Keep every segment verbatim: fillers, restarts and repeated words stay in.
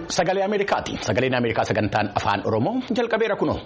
Kun sagalee Ameerikaati. Sagaleen Ameerikaa sagantaan afaan Oromoo jalqabeera kunoo.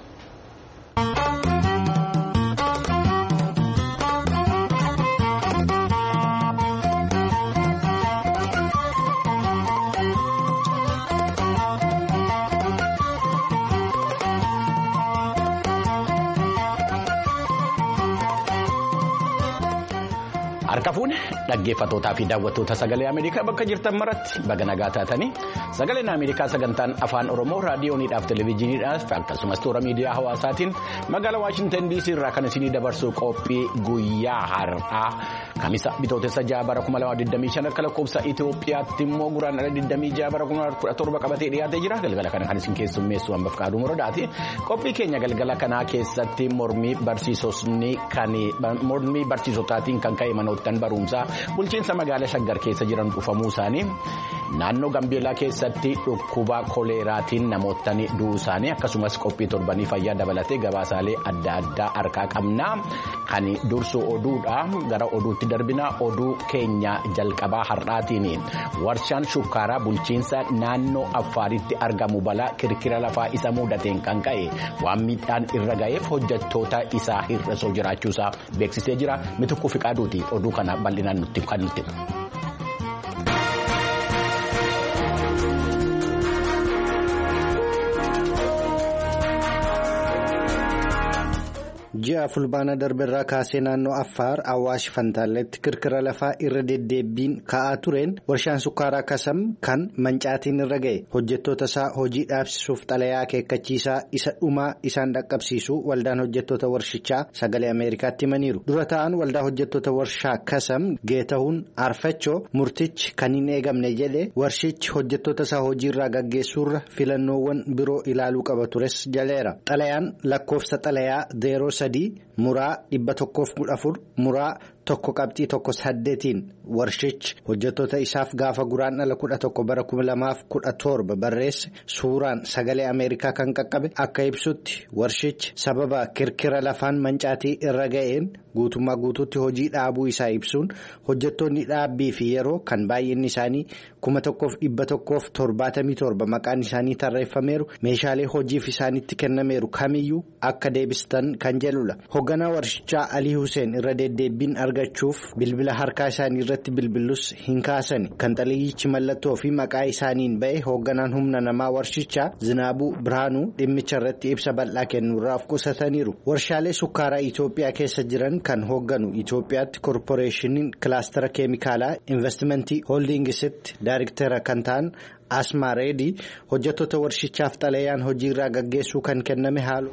Harka fuune dhaggeeffattootaa fi daawwattoota sagalee Ameerikaa bakka jirtan maratti baga nagaa taatanii sagaleen Ameerikaa sagantaan afaan Oromoo raadiyooniidhaaf televezyiiniidhaaf akkasumas toora miidiyaa hawaasaatiin magaalaa Waashintan D C irraa kan isinii dabarsuu qophii guyyaa har'aa kamisa bitootessa ja'a bara kuma lamaa digdamii shan akka lakkoofsa Itoophiyaatti immoo guraandhala digdamii ja'a bara kuma kudha torba qabatee dhiyaatee jira. Galgala kana kan isin keessummeessu hambaf qaaduu muradaati. Qophii keenya galgala kanaa keessatti mormii barsiisonni kan mormii barsiisotaatiin kan ka'e manoottan barumsaa bulchiinsa magaalaa Shaggar keessa jiran dhufamuu isaanii naannoo Gambeelaa keessatti dhukkuba koleeraatiin namoottan du'uu isaanii akkasumas qophii torbanii fayyaa dabalatee gabaasaalee adda addaa harkaa qabna. Kan dursu oduudha gara oduutti darbina. Oduu keenya jalqabaa har'aatiin warshaan shukkaaraa bulchiinsa naannoo Affaaritti argamu balaa kirkira lafaa isa mudateen kan ka'e waan miidhaan irra ga'eef hojjettoota isaa hir'isoo jiraachuusaa beeksisee jira. Mitukkuu Fiqaaduuti oduu kana bal'inaan nutti kan nutti. Ji'a fulbaana darbeerraa kaasee naannoo Affaar Awwaash Fantaalletti kirkira lafaa irra deddeebiin ka'aa tureen warshaan sukkaaraa Kasam kan mancaatiin irra ga'e hojjettoota isaa hojii dhaabsisuuf xalayaa akeekkachiisaa isa dhumaa isaan dhaqqabsiisu waldaan hojjettoota warshichaa sagalee Ameerikaatti himaniiru. Dura ta'an waldaa hojjettoota warshaa Kasam Geetahuun Arfachoo murtichi kan hin eegamne jedhe warshichi hojjettoota isaa hojiirraa gaggeessuurra filannoowwan biroo ilaaluu qaba tures jaleera. Xalayaan lakkoofsa xalayaa zeeroo sadii muraa dhibba tokkoof kudha afur muraa tokko qabxii tokko saddeetiin warshichi hojjettoota isaaf gaafa guraandhala kudha tokko bara kuma lamaaf kudha torba barreesse suuraan sagalee Ameerikaa kan qaqqabe akka ibsutti warshichi sababa kirkira lafaan mancaatii irra ga'een guutummaa guutuutti hojii dhaabuu isaa ibsuun hojjettoonni dhaabbii fi yeroo kan baay'inni isaanii kuma tokkoof dhibba tokkoof torbaatamii torba maqaan isaanii tarreeffameeru meeshaalee hojiif isaanitti kennameeru kamiyyuu akka deebistan kan jedhudha. Hoogganaa warshichaa Alii Hussein irra deddeebiin argachuuf bilbila harkaa isaanii irratti bilbilus hin kaasani. Kan xalayyichi mallattoo fi maqaa isaaniin ba'e hoogganaan humna namaa warshichaa Zinaabuu Birhaanuu dhimmicha irratti ibsa bal'aa kennuurraaf qusataniiru. Warshaalee sukkaaraa Itoophiyaa keessa jiran kan hoogganu Itoophiyaatti koorporeeshiniin kilaastara keemikaalaa investimentii hooldiingisitti daayirktara kan ta'an Asmaa Reedii hojjettoota warshichaaf xalayaan hojiirraa gaggeessuu kan kenname haalu.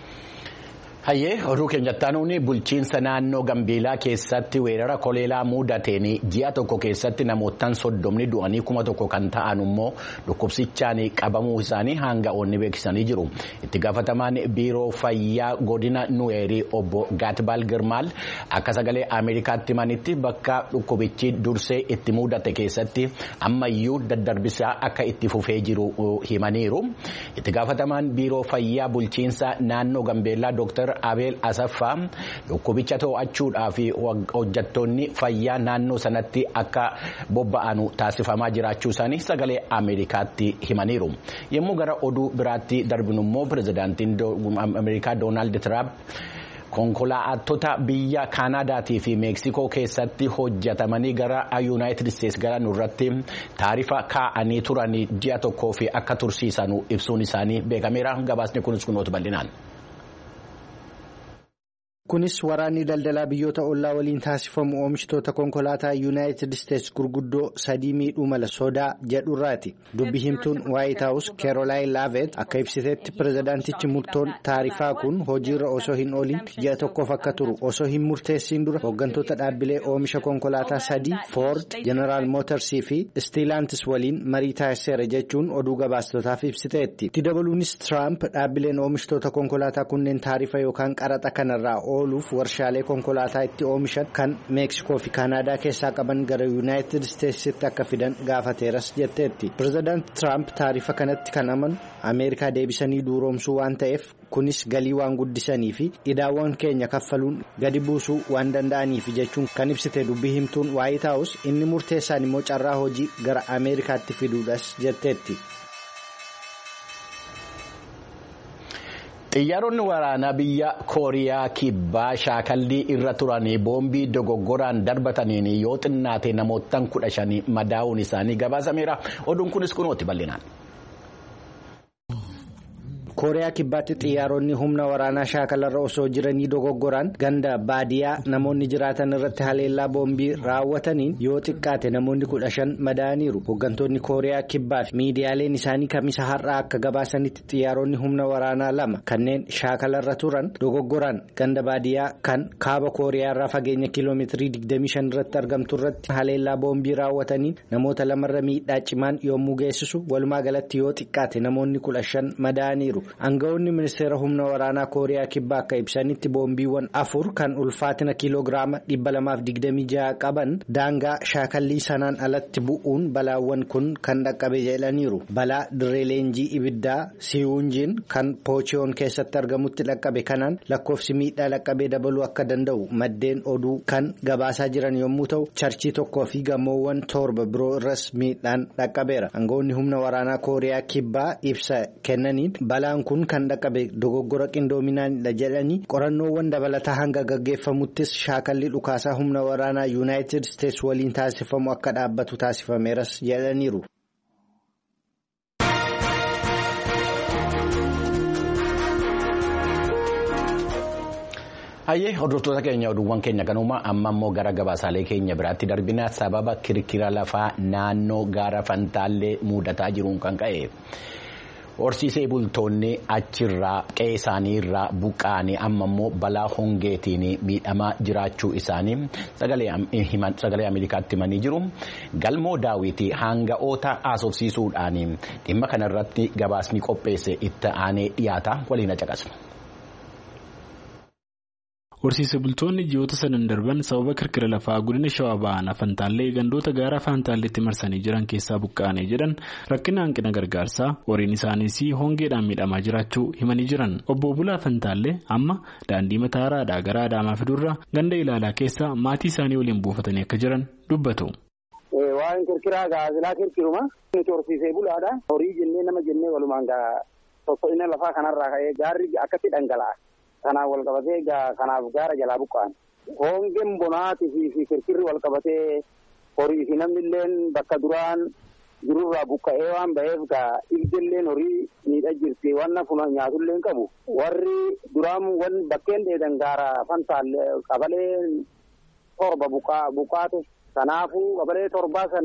Hayyee oduu keenyatti bulchiinsa naannoo Gambeelaa keessatti weerara koleeraa mudateen ji'a tokko keessatti namoottan soddomni du'anii kuma tokko kan ta'an immoo dhukkubsichaan qabamuu isaanii hanga'oonni beeksisanii jiru. Itti gaafatamaan biiroo fayyaa godina Nuweerii obbo Gaatbaal Girmaal akka sagalee Ameerikaatti himanitti bakka dhukkubichi dursee itti mudate keessatti ammayyuu daddarbisaa akka itti fufee jiru himaniiru. Itti gaafatamaan biiroo fayyaa bulchiinsa naannoo Gambeelaa Dr. Abeel Asaffaa dhukkubicha to'achuudhaa fi hojjettoonni fayyaa naannoo sanatti akka bobba'anu taasifamaa jiraachuu isaanii sagalee Ameerikaatti himaniiru. Yommuu gara oduu biraatti darbinu immoo pirezidaantiin Ameerikaa Doonaald Tiraamp konkolaattota biyya Kaanaadaatii fi Meeksikoo keessatti hojjetamanii gara Yuunaayitid Isteetsi galan irratti taarifa kaa'anii turanii ji'a tokkoo fi akka tursiisanu ibsuun isaanii beekameera. Gabaasni kunis kunoota bal'inaan. Kunis waraanni daldalaa biyyoota ollaa waliin taasifamu oomishtoota konkolaataa Yuunaayitid Isteetsi gurguddoo sadii miidhuu mala sodaa jedhurraati. Dubbi himtuun Waayit Haawus Keerolaayin Laavet akka ibsitetti pirezidaantichi murtoon taarifaa kun hojiirra osoo hin ooliin ji'a tokkoof akka turu osoo hin murteessiin dura hooggantoota dhaabbilee oomisha konkolaataa sadii Ford, Jeneraal Mootarsii fi Stiilaantis waliin marii taasiseera jechuun oduu gabaastotaaf ibsiteetti. Itti dabaluunis Tiraamp dhaabbileen oomishtoota konkolaataa kunneen taarifa yookaan qaraxa kanarraa ooluuf warshaalee konkolaataa itti oomishan kan Meeksikoo fi Kaanaadaa keessaa qaban gara Yuunaayitid Isteetsitti akka fidan gaafateeras jetteetti. Pireezidaanti Tiraamp taarifa kanatti kan amanu Ameerikaa deebisanii duuroomsuu waan ta'eef kunis galii waan guddisanii fi idaawwan keenya kaffaluun gadi buusuu waan danda'aniif jechuun kan ibsite dubbii himtuun Waayit Haawus inni murteessaan immoo carraa hojii gara Ameerikaatti fiduudhas jetteetti. Xiyyaaronni waraanaa biyya Kooriyaa kibbaa shaakallii irra turanii boombii dogoggoraan darbataniin yoo xinnaate namoota kudha shanii madaa'uun isaanii gabaasameera. Oduun kunis kunooti bal'inaan. Kooriyaa kibbaatti xiyyaaronni humna waraanaa shaakalarra osoo jiranii dogoggoraan ganda baadiyaa namoonni jiraatan irratti haleellaa boombii raawwataniin yoo xiqqaate namoonni kudha shan madaa'aniiru. Hooggantoonni Kooriyaa kibbaa fi miidiyaaleen isaanii kamisa har'aa akka gabaasanitti xiyyaaronni humna waraanaa lama kanneen shaakalarra turan dogoggoraan ganda baadiyaa kan kaaba Kooriyaa irraa fageenya kiiloomeetirii digdamii shan irratti argamtu irratti haleellaa boombii raawwataniin namoota lamarra miidhaa cimaan yommuu geessisu walumaa galatti yoo xiqqaate namoonni kudha shan madaa'aniiru. Aangawoonni ministeera humna waraanaa Kooriyaa kibbaa akka ibsanitti boombiiwwan afur kan ulfaatina kiiloogiraama dhibba lamaaf digdamii jaha qaban daangaa shaakallii sanaan alatti bu'uun balaawwan kun kan dhaqqabe jedhaniiru. Balaa dirree leenjii ibiddaa Siwunjiin kan Poochiyoon keessatti argamutti dhaqqabe kanaan lakkoofsi miidhaa dhaqqabee dabaluu akka danda'u maddeen oduu kan gabaasaa jiran yommuu ta'u charchii tokkoo fi gamoowwan torba biroo irras miidhaan dhaqqabeera. Aangawoonni humna waraanaa Kooriyaa kibbaa ibsa kennaniin balaan kun kan dhaqqabe dogoggora qindoominaanidha jedhanii qorannoowwan dabalataa hanga gaggeeffamuttis shaakallii dhukaasaa humna waraanaa Yuunaayitid Isteets waliin taasifamu akka dhaabbatu taasifameeras jedhaniiru. Hayyee hordoftoota keenya oduuwwan keenya kanuma amma immoo gara gabaasaalee keenya biraatti darbina sababa kirkira lafaa naannoo gaara Fantaallee mudataa jiruun kan ka'e. Horsiisee bultoonni achirraa qe'ee isaanii irraa buqqa'anii amma immoo balaa hongeetiin miidhamaa jiraachuu isaanii sagalee Ameerikaatti himanii jiru. Galmoo daawwitii hanga'oota haasofsiisuudhaan dhimma kanarratti gabaasni qopheesse itti aanee dhiyaata waliin caqasna. Horsiisee bultoonni ji'oota sadan darban sababa kirkira lafaa godina Shawaa Bahaa Fantaallee gandoota gaara Fantaalleetti marsanii jiran keessaa buqqa'anii jedhan rakkina hanqina gargaarsaa horiin isaaniis hongeedhaan miidhamaa jiraachuu himanii jiran. Obbo Bulaa Fantaallee amma daandii mataa haaraadhaa gara Adaamaa fidurraa ganda ilaalaa keessa maatii isaanii waliin buufatanii akka jiran dubbatu. Waan kirkiraa gaazilaa kirkiruma nuti horsiisee bulaadha. Horii jennee nama jennee walumaan gaa soso'ina lafaa kanarraa ka'ee gaarri akkatti dhangala'a. Kanaaf wal qabatee kanaaf gaara jalaa buqqa'an. Hongeen bonaatii fi kirkirri wal qabatee horii fi namni illee bakka duraan jirurraa buqqa'ee waan ba'eef gaa ilbilleen horii miidhaa jirti waan nafuna nyaatullee qabu. Warri duraan wan bakkeen dheedan gaara Fantaallee qabalee torba buqqaate. Kanaafuu qabalee torbaa san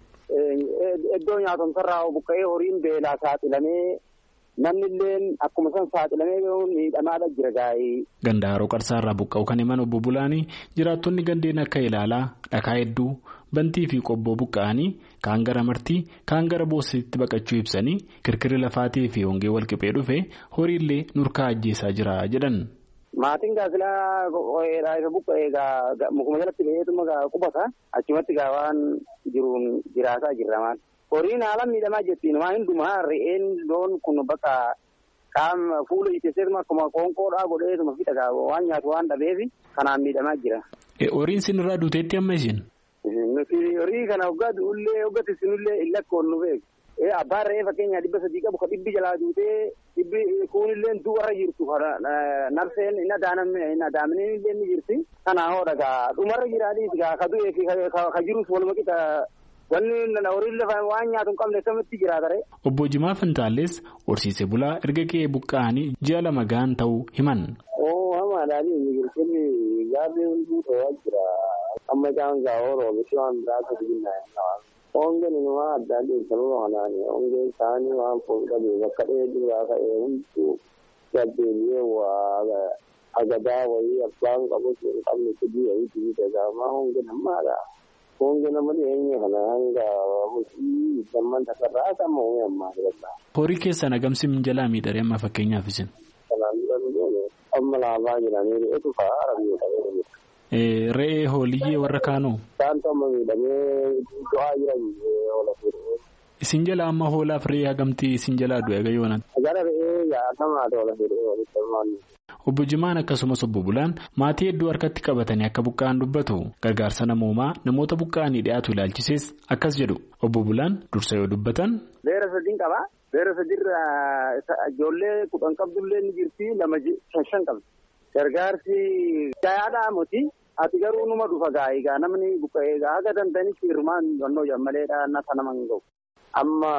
iddoo nyaatomsarraa buqqa'ee horiin beelaa saaxilamee. Namni illee akkuma san saaxilamee miidhamaadha jira gaa'ee. Ganda haroo qarsaarraa buqqa'u kan himan obbo Bulaanii jiraattonni gandeen akka ilaalaa dhakaa hedduu bantii fi qobboo buqqa'anii kaan gara martii kaan gara boositti baqachuu ibsanii kirkirri lafaatii fi hongee wal qixee dhufe horiillee nurkaa ajjeesaa jira jedhan. Maatiin gaazilaa isa buqqa'ee mukuma jalatti ba'eetuma qubata achumatti gaa waan jiruun jiraataa jirra maal. Horiin haala miidhamaa jettiin waan hundumaa re'een loon kun bakka qaama fuula ijjeesseetuma akkuma qoonqoodhaa godheetuma fi dhagaa waan nyaatu waan dhabeef kanaan miidhamaa jira. Horiin sinirraa duuteetti amma isin? Nuti horii kana hoggaa du'ullee hoggatti sinullee illa koon nu beeku. Abbaan re'ee fakkeenyaa dhibba sadii qabu ka dhibbi jalaa duutee dhibbi kuunillee du'arra jirtu narseen hin adaamneen illee ni jirti. Kanaa hoo dhagaa dhumarra jiraadhiis gaa ka du'ee fi ka jirus waluma qixa. Wanni horii lafa waan nyaatu hin qabne akkamitti jiraatare. Obbo Jimaa Fantaallees horsiisee bulaa erga qe'ee buqqa'anii ji'a lama gahan ta'uu himan. Oo hamaadhaanii migirsonni gaarree hunduu ta'aa jira. Amma isaan gaa'oo roobishi waan biraatu dhiinnaa. Hongeen inumaa adda adda sababa kanaani. Hongeen isaanii waan fuudhamee bakka dheeduu irraa ka'ee hunduu gaddeebi'ee waa agadaa wayii abbaan qabu hin qabne kudii wayii dhiibee gaamaa hongeen ammaadha. Hongee nama dhiyeenya kana hanga hojii damman takarraa sama uumee ammaa jira. Horii keessan agamsi minjalaa miidhagee amma fakkeenyaaf isin. Kanaan dura amma laafaa jiranii re'eetu fa'aa miidhamee. Re'ee hooliyyee warra kaanoo. Isaan amma miidhamee du'aa jiran oola fuudhee. Isin jala amma hoolaaf re'ee hagamtii isin jalaa du'e gayoonaan. Gara re'ee yaadamaa doola jedhee Obbo Jimaan akkasumas obbo Bulaan maatii hedduu harkatti qabatanii akka buqqa'an dubbatu. Gargaarsa namoomaa namoota buqqa'anii dhiyaatu ilaalchisees akkas jedhu. Obbo Bulaan dursa yoo dubbatan. Beera sadiin qaba. Beera sadiirra ijoollee kudhan qabdullee ni jirti lama shan qabdi. Gargaarsi gayaadhaa moti. Ati garuu numa dhufa gaayigaa namni buqqa'ee gaa haga dandanitti hirmaan wannoo jammaleedhaa nasa nama hin gahu. Amma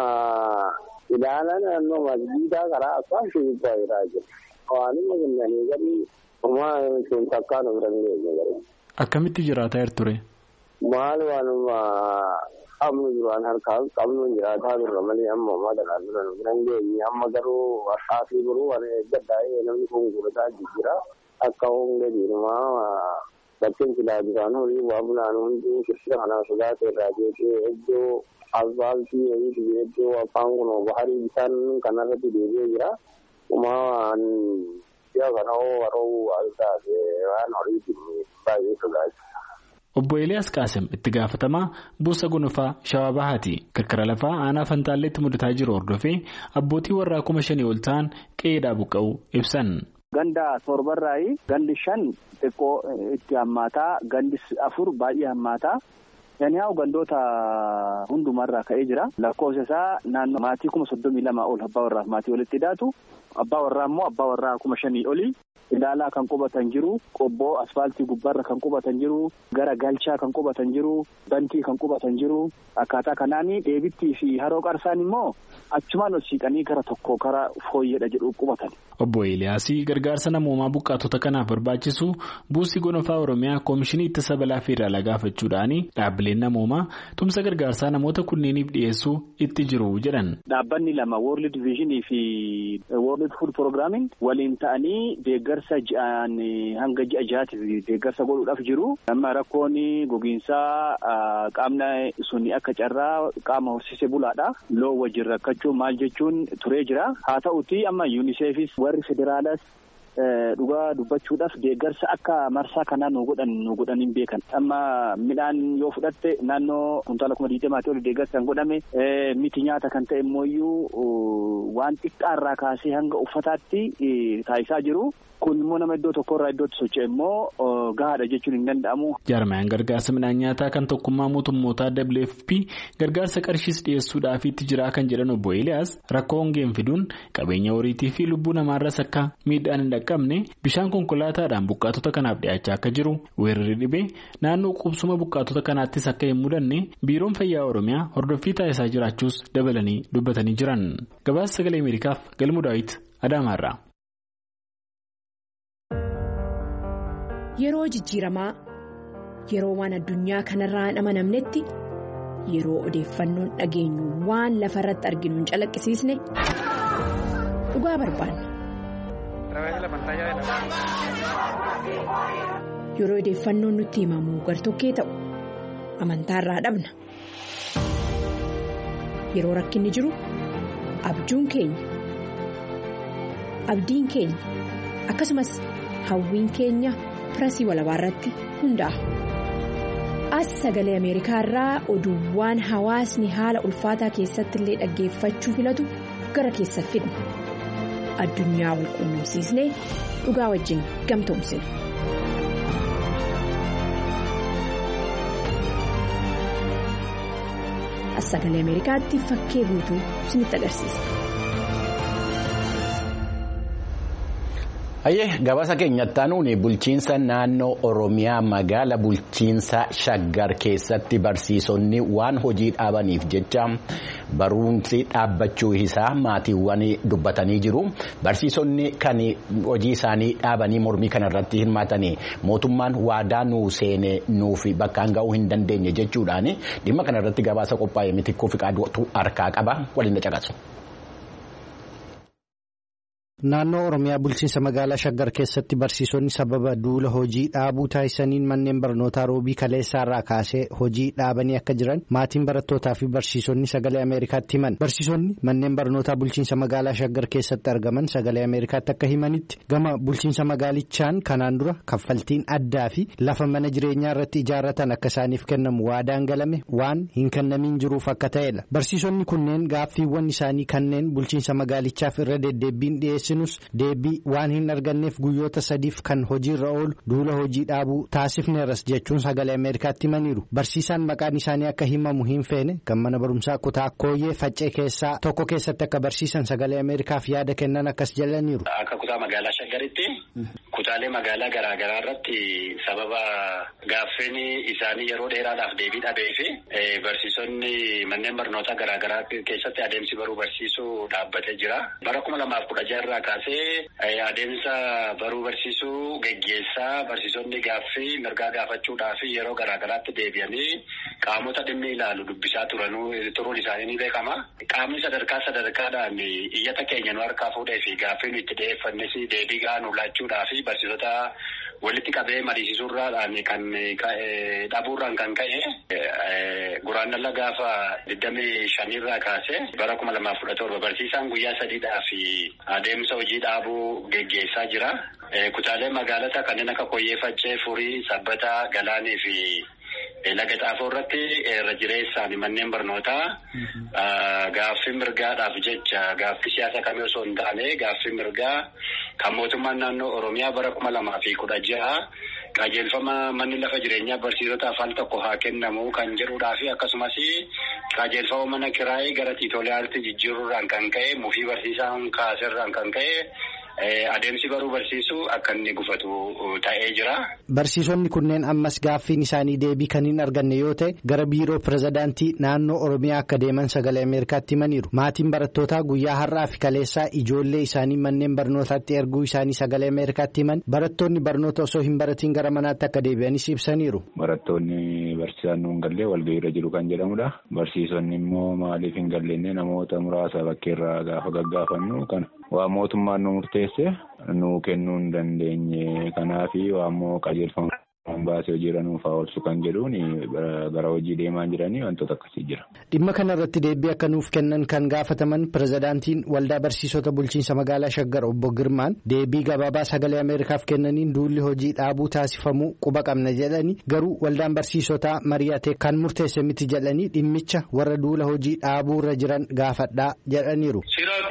ilaalan naannoo masjiidaa karaa asfaaltii gubbaa jiraa jiru. Waanuma kennanii gadi homaa sun takkaan of dandeenye gadi. Akkamitti jiraataa ture? Maal waanuma qabnu jiraan harkaa qabnu jiraataa turre malee amma homaa dalaa turan of dandeenye amma garuu harkaa fi biroo waan gaddaa'ee namni kun gurgurataa jira akka hongee diimaa. Bakkeen silaa bishaan horii waa bulaan hundi kirkira kanaa sodaatee irraa jeeqee iddoo asfaaltii wayii iddoo afaan kun baharii bishaan kanarratti deebi'ee jira. Uumaan biyya kana hoo waroo waan taate waan horii baay'ee sodaachisa. Obbo Eliyaas Qaasim itti gaafatamaa buusa gonofaa Shawaa Bahaati. Kirkira lafaa aanaa Fantaalleetti mudataa jiru hordofee abbootii warraa kuma shanii ol ta'an qe'eedhaa buqqa'uu ibsan. Ganda torbarraayi gandi shan xiqqoo itti hammaataa gandi afur baay'ee hammaataa. Yaniyaa gandoota hundumarraa ka'ee jira. Lakkoofsa isaa naannoo maatii kuma soddomii lama ol abbaa warraaf maatii walitti hidhaatu. Abbaa warraa immoo abbaa warraa kuma shanii oli. Ilaalaa kan qubatan jiru, qobboo asfaaltii gubbaarra kan qubatan jiru, gara galchaa kan qubatan jiru, bantii kan qubatan jiru. Akkaataa kanaanii dheebittii fi haroo qarsaan immoo achumaan ol siiqanii gara tokko karaa fooyyeedha jedhu qubatan. Obbo Eliyaasii gargaarsa namoomaa buqqaatota kanaaf barbaachisu buusii gonofaa Oromiyaa Koomishinii Ittisa Balaa Federaalaa gaafachuudhaan dhaabbileen namoomaa tumsa gargaarsaa namoota kunneeniif dhiyeessuu itti jiru jedhan. Dhaabbanni lama World Vision fi World Food Programming waliin ta'anii deeggarsa ji'aan hanga ji'a jahaatiif deeggarsa godhuudhaaf jiru. Amma rakkoon gogiinsaa qaamna suni akka carraa qaama horsiisee bulaadha. Loo wajjin rakkachuun maal jechuun turee jira. Haa ta'uti amma UNICEFis warri federaalaas dhugaa dubbachuudhaaf deeggarsa akka marsaa kanaa nu godhan nu godhaniin beekan. Amma midhaan yoo fudhatte naannoo kuntaala kuma digdamaatii oli deeggarsa kan godhame miti nyaata kan ta'e immoo waan xiqqaarraa kaasee hanga uffataatti taasisaa jiru. Kun immoo nama iddoo tokkorraa iddootti socho'e immoo gahaadha jechuun hin danda'amu. Jaarmayaan gargaarsa midhaan nyaataa kan tokkummaa mootummootaa W F P gargaarsa qarshiis dhiyeessuudhaaf itti jira kan jedhan obbo Eliyaas rakkoo hongeen fiduun qabeenya horiitii fi lubbuu namaarras akka miidhaan hin dhaqqabne bishaan konkolaataadhaan buqqaatota kanaaf dhiyaachaa akka jiru weerarri dhibee naannoo qubsuma buqqaatota kanaattis akka hin mudanne biiroon fayyaa Oromiyaa hordoffii taasisaa jiraachuus dabalanii dubbatanii jiran. Gabaasa sagalee Ameerikaaf Galmuu Daawit Adaamaarraa. Yeroo jijjiiramaa yeroo waan addunyaa kanarraa hin amanamnetti yeroo odeeffannoon dhageenyu waan lafa irratti arginu hin calaqqisiisne dhugaa barbaanna. Yeroo odeeffannoon nutti himamu gartokkee ta'u amantaarraa dhabna. Yeroo rakkinni jiru abjuun keenya abdiin keenya akkasumas hawwiin keenya. Pirasii walabaa irratti hundaa'a. As sagalee Ameerikaa irraa oduuwwan hawaasni haala ulfaataa keessatti illee dhaggeeffachuu filatu gara keessa fidna. Addunyaa wal quunnamsiisnee dhugaa wajjin gamtoomsina. As sagalee Ameerikaatti fakkee guutuu isinitti agarsiisa. Ayyee gabaasa keenyatti aanuun bulchiinsa naannoo Oromiyaa magaala bulchiinsa Shaggar keessatti barsiisonni waan hojii dhaabaniif jecha barumsi dhaabbachuu isaa maatiiwwan dubbatanii jiru. Barsiisonni kan hojii isaanii dhaabanii mormii kanarratti hirmaatanii mootummaan waadaa nuu seenee nuuf bakkaan ga'uu hin dandeenye jechuudhaan dhimma kanarratti gabaasa qophaa'e miti kuufi qaaduu harkaa qaba waliin caqasu. Naannoo Oromiyaa bulchiinsa magaalaa Shaggar keessatti barsiisonni sababa duula hojii dhaabuu taasisaniin manneen barnootaa roobii kaleessaarraa kaasee hojii dhaabanii akka jiran maatiin barattootaa fi barsiisonni sagalee Ameerikaatti himan. Barsiisonni manneen barnootaa bulchiinsa magaalaa Shaggar keessatti argaman sagalee Ameerikaatti akka himanitti gama bulchiinsa magaalichaan kanaan dura kaffaltiin addaa fi lafa mana jireenyaa irratti ijaarratan akka isaaniif kennamu waadaan galame waan hin kennamiin jiruuf akka ta'edha. Barsiisonni kunneen gaaffiiwwan isaanii kanneen bulchiinsa magaalichaaf irra deddeebbiin dhiyeessinus deebii waan hin arganneef guyyoota sadiif kan hojiirra oolu duula hojii dhaabuu taasifneeras jechuun sagalee Ameerikaatti himaniiru. Barsiisaan maqaan isaanii akka himamu hin feene kan mana barumsaa kutaa Kooyyee Faccee keessaa tokko keessatti akka barsiisan sagalee Ameerikaaf yaada kennan akkas jedhaniiru. Akka kutaa magaalaa Shaggaritti kutaalee magaalaa garaa garaa irratti sababa gaaffiin isaanii yeroo dheeraadhaaf deebii dhabee fi barsiisonni manneen barnootaa garaa garaa keessatti adeemsi baruu barsiisuu dhaabbatee jira. Bara kuma lamaaf kudha jaha irraa kaasee adeemsa baruu barsiisuu geggeessaa barsiisonni gaaffii mirgaa gaafachuudhaaf yeroo garaa garaatti deebi'anii qaamota dhimmi ilaalu dubbisaa turanuu turuun isaanii ni beekama. Qaamni sadarkaa sadarkaadhaan iyyata keenya nu harkaa fuudhee fi gaaffii nu itti dhiyeeffannes deebii gahaa nu laachuudhaaf barsiisota walitti qabee mariisisuurraadhaan kan dhabuurraan kan ka'e guraandhala gaafa digdamii shanirraa kaasee bara kuma lamaaf kudha torba barsiisaan guyyaa sadiidhaa fi adeemsa hojii dhaabuu geggeessaa jira. Kutaalee magaalota kanneen akka Kooyyee Faccee, Furii, Sabbataa, Galaanii fi Laga Xaafoo irratti irra jireessaan manneen barnootaa gaaffii mirgaadhaaf jecha gaaffii siyaasa kamii osoo hin taane gaaffii mirgaa kan mootummaan naannoo Oromiyaa bara kuma lamaa fi kudha jaha qajeelfama manni lafa jireenyaa barsiisotaaf al tokko haa kennamu kan jedhuudhaa fi akkasumas qajeelfama mana kiraayee gara tiitooliyaatti jijjiiruudhaan kan ka'e mufii barsiisaan kaaserraan kan ka'e. Adeemsi baruu barsiisuu akka inni gufatu ta'ee jira. Barsiisonni kunneen ammas gaaffiin isaanii deebii kan hin arganne yoo ta'e gara biiroo pirezidaantii naannoo Oromiyaa akka deeman sagalee Ameerikaatti himaniiru. Maatiin barattootaa guyyaa har'aa fi kaleessaa ijoollee isaanii manneen barnootaatti erguu isaanii sagalee Ameerikaatti himan barattoonni barnoota osoo hin baratiin gara manaatti akka deebi'anis ibsaniiru. Barattoonni barsiisaan nuun gallee walgahiirra jiru kan jedhamudha. Barsiisonni immoo maaliif hin galleenne namoota muraasa bakkeerraa gaafa gaggaafannu kana. Waa mootummaan nu murteesse nu kennuu hin dandeenye kanaafi waa immoo qajeelfama baasee hojiirra nuuf oolchu kan jedhuun gara hojii deemaa jiranii wantoota akkasii jira. Dhimma kana irratti deebii akka nuuf kennan kan gaafataman pirezidaantiin waldaa barsiisota bulchiinsa magaalaa Shaggar obbo Girmaan deebii gabaabaa sagalee Ameerikaaf kennaniin duulli hojii dhaabuu taasifamuu quba qabna jedhanii garuu waldaan barsiisotaa mari'atee kan murteesse miti jedhanii dhimmicha warra duula hojii dhaabuu irra jiran gaafadhaa jedhaniiru.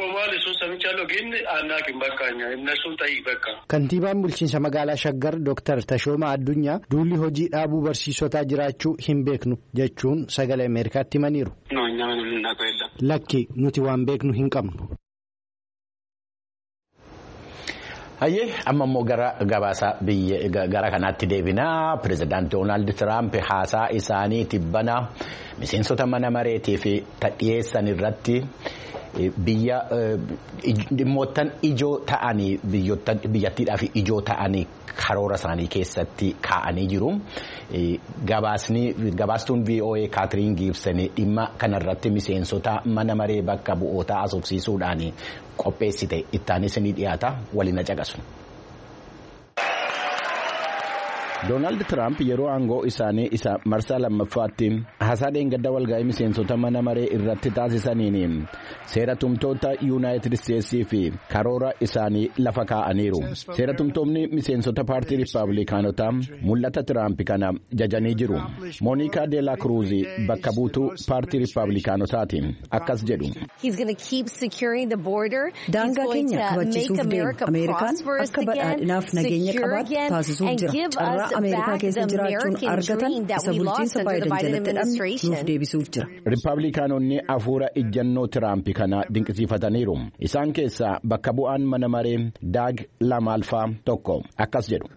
Kantiibaan bulchiinsa magaalaa Shaggar Dooktar Tashooma Addunyaa duulli hojii dhaabuu barsiisotaa jiraachuu hin beeknu jechuun sagalee Ameerikaatti himaniiru. Lakki nuti waan beeknu hin qabnu. Hayyee amma immoo gara gabaasa biyya gara kanaatti deebinaa pirezidaantii Doonaald Tiraamp haasaa isaanii tibbana miseensota mana mareetii fi dhiyeessan irratti. Biyya dhimmoottan ijoo ta'anii biyyattiidhaaf ijoo ta'anii karoora isaanii keessatti kaa'anii jiru. Gabaastuun V O A Kaatiriin Giibsan dhimma kanarratti miseensota mana maree bakka bu'ootaa asoofsiisuudhaan qopheessite ittaanis ni dhiyaata waliin caqasu. Doonaald Tiraamp yeroo aangoo isaanii isa marsaa lammaffaatti haasaa dheengadda walga'ii miseensota mana maree irratti taasisaniin seera tumtoota Yuunaayitid Isteetsii fi karoora isaanii lafa kaa'aniiru. Seera tumtoonni miseensota paartii Rippaabilikaanotaa mul'ata Tiraamp kana jajanii jiru. Moonikaa Deelaa Kruuzii bakka buutuu paartii Rippaabilikaanotaati akkas jedhu. Daangaa keenya kabachiisuuf deema. Ameerikaan akka badhaadhinaaf nageenya qabaatu taasisuuf jira. Ameerikaa keessa jiraachuun argatan isa bulchiinsa Baayiden jalatti dhabne nuuf deebisuuf jira. Rippaabilikaanonni hafuura ijjannoo Tiraamp kana dinqisiifataniiru. Isaan keessaa bakka bu'aan mana maree Daag Lamaalfaa tokko akkas jedhu.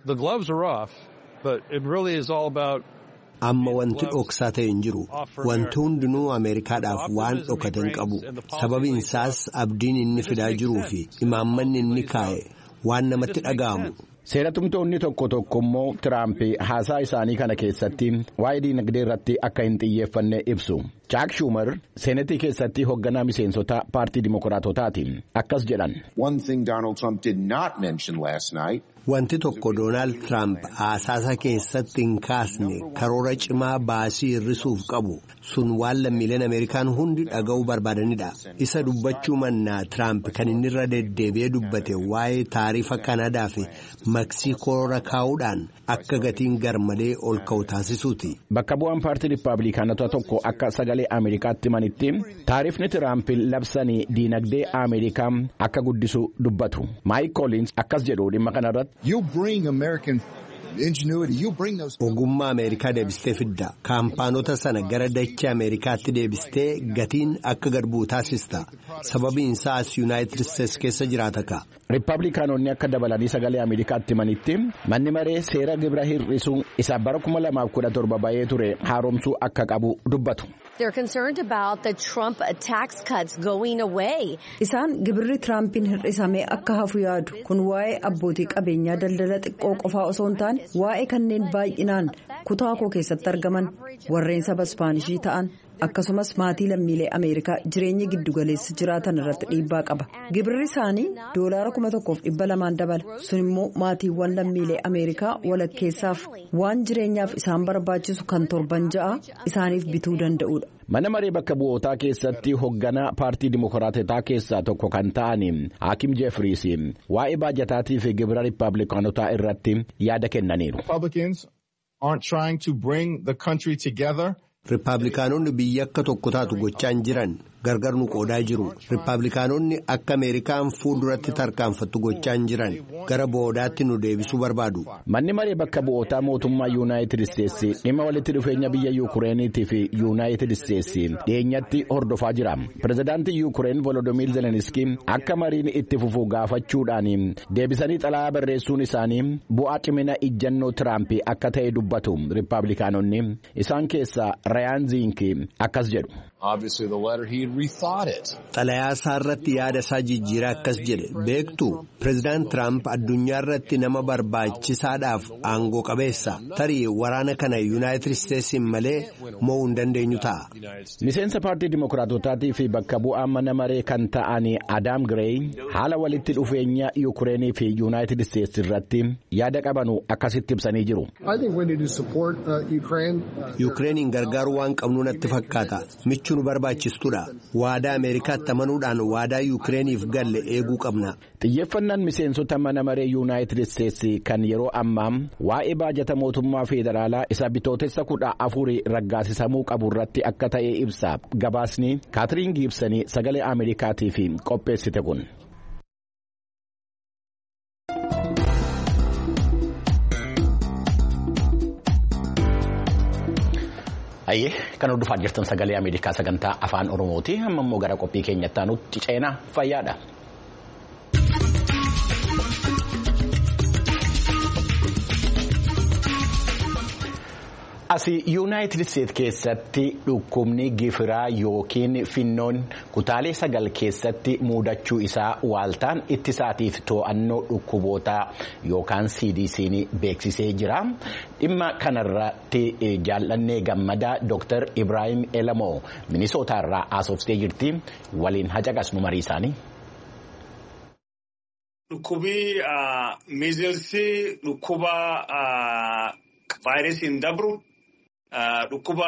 Amma wanti dhoksaa ta'e hin jiru. Wanti hundinuu Ameerikaadhaaf waan dhokatan qabu. Sababiin isaas abdiin inni fidaa jiruu fi imaammanni inni kaa'e waan namatti dhaga'amu. Seera tumtoonni tokko tokko immoo Tiraamp haasaa isaanii kana keessatti waa'ee diinagdee irratti akka hin xiyyeeffanne ibsu. Chaak Schumer seenetii keessatti hoogganaa miseensota paartii Dimookiraatotaati. Akkas jedhan. One thing Donald Trump did not mention last night. Wanti tokko Doonaald Tiraamp haasaasa keessatti hin kaasne karoora cimaa baasii hir'isuuf qabu sun waan lammiileen Ameerikaan hundi dhaga'uu barbaadanidha. Isa dubbachuu mannaa Tiraamp kan inni irra deddeebi'ee dubbate waa'ee taarifa Kanadaa fi Meeksikoo irra kaa'uudhaan akka gatiin garmalee ol ka'u taasisuuti. Bakka bu'aan paartii Rippaabilikaanotaa tokko akka sagalee Ameerikaatti himanitti taarifni Tiraamp labsanii diinagdee Ameerikaa akka guddisu dubbatu. Maayik Kooliins akkas jedhu dhimma kanarratti. You bring American ingenuity. You bring those. Ogummaa Ameerikaa deebistee fidda. Kaampaanota sana gara dachee Ameerikaatti deebistee gatiin akka garbuu taasista. Sababiin isaas Yuunaayitid Isteetsi keessa jiraata ka. Rippaabilikaanonni akka dabalanii sagalee Ameerikaatti himanitti manni maree seera gibira hir'isuu isa bara kuma lamaaf kudha torba ba'ee ture haaromsuu akka qabu dubbatu. They're concerned about the Trump tax cuts going away. Isaan gibirri Tiraampiin hir'isamee akka hafu yaadu kun waa'ee abbootii qabeenyaa daldala xiqqoo qofaa osoo hin taane waa'ee kanneen baay'inaan kutaa koo keessatti argaman warreen saba Ispaanishii ta'an akkasumas maatii lammiilee Ameerikaa jireenya giddugaleessa jiraatan irratti dhiibbaa qaba. Gibirri isaanii doolaara kuma tokkoof dhibba lamaan dabala. Sun immoo maatiiwwan lammiilee Ameerikaa walakkeessaaf waan jireenyaaf isaan barbaachisu kan torban ja'a isaaniif bituu danda'udha. Mana maree bakka bu'ootaa keessatti hoogganaa paartii Dimookiraatotaa keessaa tokko kan ta'an Hakim Jeffries waa'ee baajataatii fi gibira Rippaabilikaanotaa irratti yaada kennaniiru. Republicans aren't trying to bring the country together. Rippaabilikaanonni biyya akka tokko taatu gochaan jiran gargar nu qoodaa jiru. Rippaabilikaanonni akka Ameerikaan fuulduratti tarkaanfattu gochaan jiran gara boodaatti nu deebisuu barbaadu. Manni maree bakka bu'ootaa mootummaa Yuunaayitid Isteetsi dhimma walitti dhufeenya biyya Yuukireeniitii fi Yuunaayitid Isteetsi dhiyeenyatti hordofaa jira. Pireezidaantii Yuukireen Volodimiir Zeleniskii akka mariin itti fufu gaafachuudhaan deebisanii xalayaa barreessuun isaanii bu'aa cimina ijjannoo Tiraamp akka ta'e dubbatu. Rippaabilikaanonni isaan keessaa Rayaan Ziinki akkas jedhu. Obviously the letter he had rethought it. Xalayaa isaa irratti yaada isaa jijjiiraa akkas jedhe beektu pireezidaant Tiraamp addunyaa irratti nama barbaachisaadhaaf aangoo qabeessa tarii waraana kana Yuunaayitid Isteetsiin malee mo'uu hin dandeenyu ta'a. Miseensa paartii Dimookiraatotaatii fi bakka bu'aa mana maree kan ta'an Adam Gray haala walitti dhufeenya Yuukireenii fi Yuunaayitid Isteetsi irratti yaada qabanu akkasitti ibsanii jiru. Yuukireeniin gargaaruu waan qabnu natti fakkaata. Nu barbaachistuudha. Waadaa Ameerikaatti amanuudhaan waadaa Yuukireeniif galle eeguu qabna. Xiyyeeffannaan miseensota mana maree Yuunaayitid Isteetsi kan yeroo ammaa waa'ee baajata mootummaa federaalaa isa bitootessa kudha afurii raggaasisamuu qabu irratti akka ta'e ibsa. Gabaasni Kaatiriin Giibsanii sagalee Ameerikaatiif qopheessite kun. Ayyee kan hordofaa jirtan sagalee Ameerikaa sagantaa afaan Oromooti. Amma immoo gara qophii keenyatti aanutti ceenaa fayyaadha. Asii Yuunaayitid Isteetsi keessatti dhukkubni gifiraa yookiin finnoon kutaalee sagal keessatti muudachuu isaa waaltaan ittisaatiif to'annoo dhukkubootaa yookaan C D C'n beeksisee jira. Dhimma kanarratti jaallannee gammadaa Dooktar Ibrahim Elamoo Minisootaarraa haasoftee jirti. Waliin hacaqasnu marii isaanii. Dhukkubii miizilsii dhukkuba vaayirasiin dabru. Dhukkuba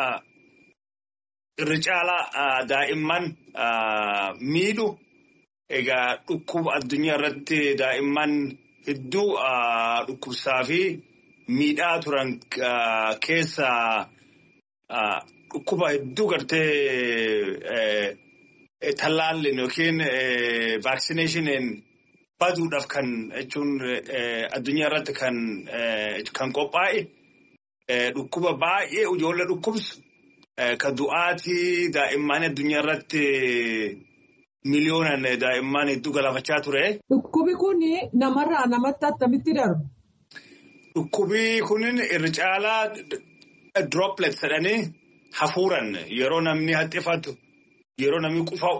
irra caalaa daa'imman miidhu egaa dhukkuba addunyaa irratti daa'imman hedduu dhukkubsaa fi miidhaa turan keessa dhukkuba hedduu gartee tallaalliin yookiin vaaksineeshiniin baduudhaaf kan jechuun addunyaa irratti kan qophaa'e. Dhukkuba baay'ee ijoollee dhukkubsu kan du'aatii daa'imman addunyaa irratti miliyoonaan daa'imman hedduu galaafachaa ture. Dhukkubi kun namarraa namatti attamitti darbu? Dhukkubi kun irra caalaa droplets jedhanii hafuuran yeroo namni haxxifatu yeroo namni qufa'u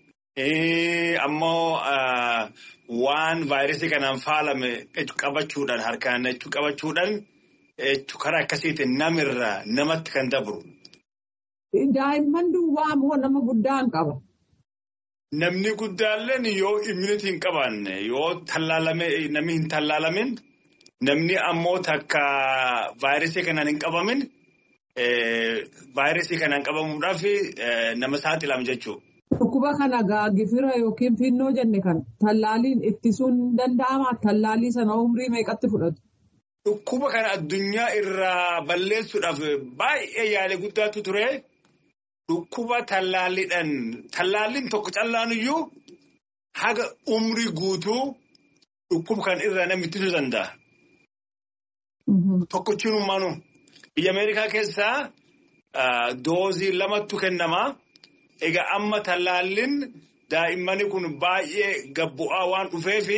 ammoo waan vaayirasii kanaan faalame qabachuudhaan harkaan qabachuudhaan. Karaa akkasiitiin namirraa namatti kan dabru daa'imman duwwaa moo nama guddaan qaba? Namni guddaalleen yoo immunity hin qabaanne yoo tallaalame namni hin tallaalamin namni ammoo takka vaayirasii kanaan hin qabamin vaayirasii kanaan qabamuudhaaf nama saaxilamu jechuudha. Dhukkuba kana gifira yookiin finnoo jenne kan tallaaliin ittisuun danda'ama. Tallaalii sana umrii meeqatti fudhatu? Dhukkuba kana addunyaa irraa balleessuudhaaf baay'ee yaalii guddaatu ture. Dhukkuba tallaaliidhaan tallaalliin tokko callaanuyyuu haga umrii guutuu dhukkuba kan irraa namni ittisuu danda'a. Tokkochiin uummaanu biyya Ameerikaa keessaa doozii lamatu kennama. Egaa amma tallaalliin daa'immanii kun baay'ee gabbu'aa waan dhufeefi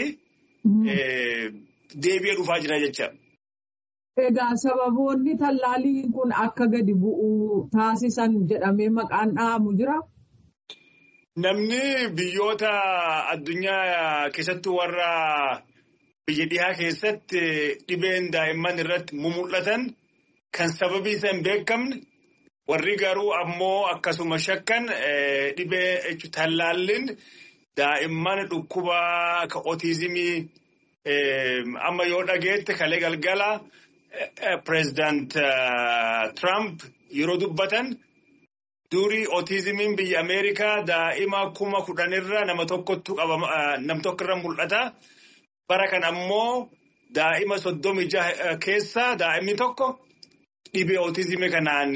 deebi'ee dhufaa jira jecha. Egaa sababoonni tallaaliin kun akka gadi bu'uu taasisan jedhamee maqaan dhahamu jira? Namni biyyoota addunyaa keessattuu warra biyya dhihaa keessatti dhibeen daa'imman irratti mumul'atan kan sababii isa hin beekamne warri garuu ammoo akkasuma shakkan dhibee tallaalliin daa'imman dhukkuba akka otiizimii amma yoo dhageette kalee galgala. President Trump yeroo dubbatan durii otiizimiin biyya Ameerikaa daa'ima kuma kudhanirra nama tokkottu qaba nam tokkorra mul'ata. Bara kan ammoo daa'ima soddomi jaha keessaa daa'imni tokko dhibee otiizimii kanaan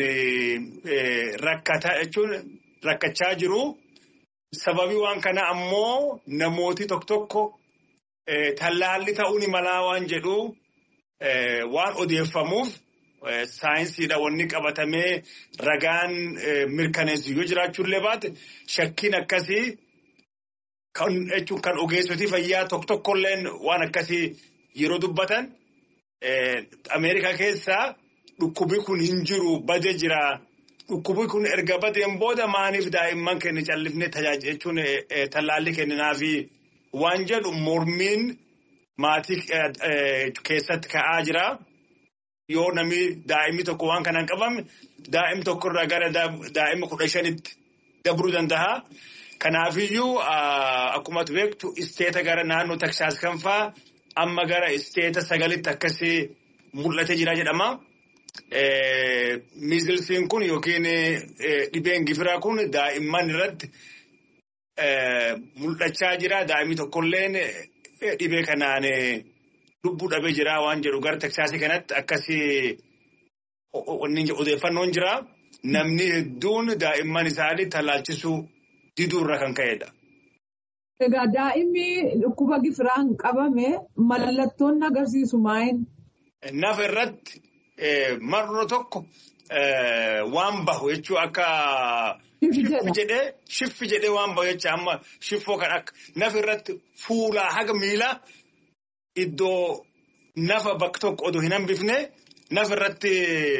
rakkata jechuun rakkachaa jiru. Sababii waan kana ammoo namooti tokko tokko tallaalli ta'uu ni malaa waan jedhu. Waan odeeffamuuf saayinsiidha wanni qabatamee ragaan mirkaneessu yoo jiraachuullee baate shakkiin akkasii kan jechuun kan ogeessotii fayyaa tokko tokkolleen waan akkasii yeroo dubbatan Ameerikaa keessaa dhukkubi kun hin jiru badee jira. Dhukkubi kun erga badeen booda maaniif daa'imman keenya callifnee tajaajila jechuun tallaalli kenninaafi waan jedhu mormiin. Maatii keessatti ka'aa jira. Yoo namni daa'imni tokko waan kanaan qabame daa'imni tokkorraa gara daa'ima kudha shanitti dabruu danda'a. Kanaafiyyuu akkuma beektu isteeta gara naannoo Teksaas kan fa'aa amma gara isteeta sagalitti akkasii mul'atee jira jedhama. Miizilsiin kun yookiin dhibeen gifiraa kun daa'imman irratti mul'achaa jira. Daa'imni tokkolleen. Dhibee kanaan lubbuu dhabee jira waan jedhu gara Teksaasii kanatti akkasii odeeffannoon jira. Namni hedduun daa'imman isaanii tallaalchisuu diduurra kan ka'edha. Egaa daa'imni dhukkuba gifiraan qabame mallattoon agarsiisu maayin? Nafa irratti marro tokko waan bahu jechuun akka. Shiffi jedhee shiffi jedhee waan bahu jecha amma shiffoo kan akka nafa irratti fuulaa haga miilaa iddoo nafa bakka tokko oduu hin hambifne nafa irratti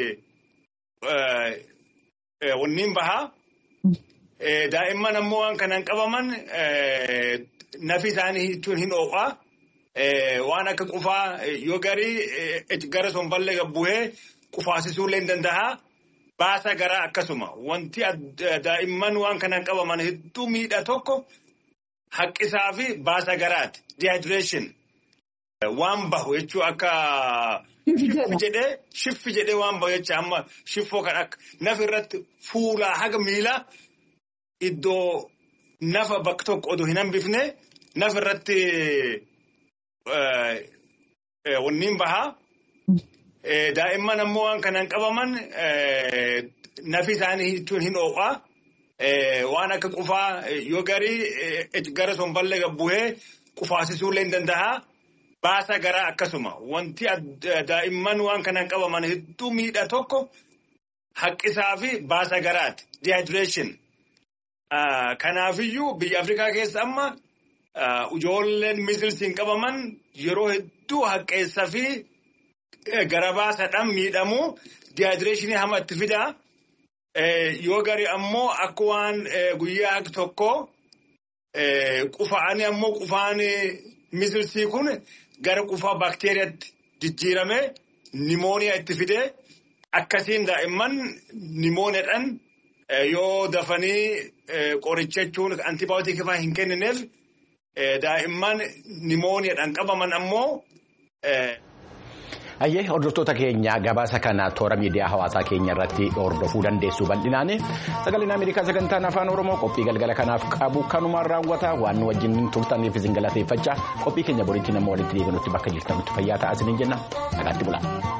wanniin bahaa. Daa'imman ammoo waan kanaan qabaman nafi isaanii jechuun hin oo'aa. Waan akka qufaa yoo garii gara somballee gabbu'ee qufaasisuullee hin danda'a. Baasa garaa akkasuma wanti daa'imman waan kanaan qabaman hedduu miidhaa tokko haqqisaa fi baasa garaati. Dehydration waan bahu jechuun akka shiffi jedhee shiffi jedhee waan bahu jecha amma shiffoo kan akka nafa irratti fuulaa haga miilaa iddoo nafa bakka tokko oduu hin hambifne nafa irratti wanniin bahaa. Daa'imman ammoo waan kanaan qabaman nafi isaanii jechuun hin oo'aa. Waan akka qufaa yoo garii gara somballee gabbu'ee qufaasisuullee hin danda'a. Baasa garaa akkasuma wanti daa'imman waan kanaan qabaman hedduu miidhaa tokko haqqisaa fi baasa garaati. Dehydration. Kanaafiyyuu biyya Afrikaa keessa amma ijoolleen miizilsiin qabaman yeroo hedduu haqqeessaa fi gara baasadhaan miidhamuu dehydration hama itti fidaa. Yoo gari ammoo akka waan guyyaa tokko qufa'anii ammoo qufaan miizilsii kun gara qufaa baakteeriyaatti jijjiiramee nimooniyaa itti fidee akkasiin daa'imman nimooniyaadhaan yoo dafanii qoricha jechuun antibiyootikii fa'aa hin kennineef daa'imman nimooniyaadhaan qabaman ammoo. Ayyee hordoftoota keenya gabaasa kana toora miidiyaa hawaasaa keenya irratti hordofuu dandeessu bal'inaan sagaleen Ameerikaa sagantaan afaan Oromoo qophii galgala kanaaf qabu kanumaan raawwata waan nu wajjin turtaniif isin galateeffachaa qophii keenya boriitti nama walitti deebinutti bakka jirtanutti fayyaa ta'aa isiniin jenna nagaatti bulaa.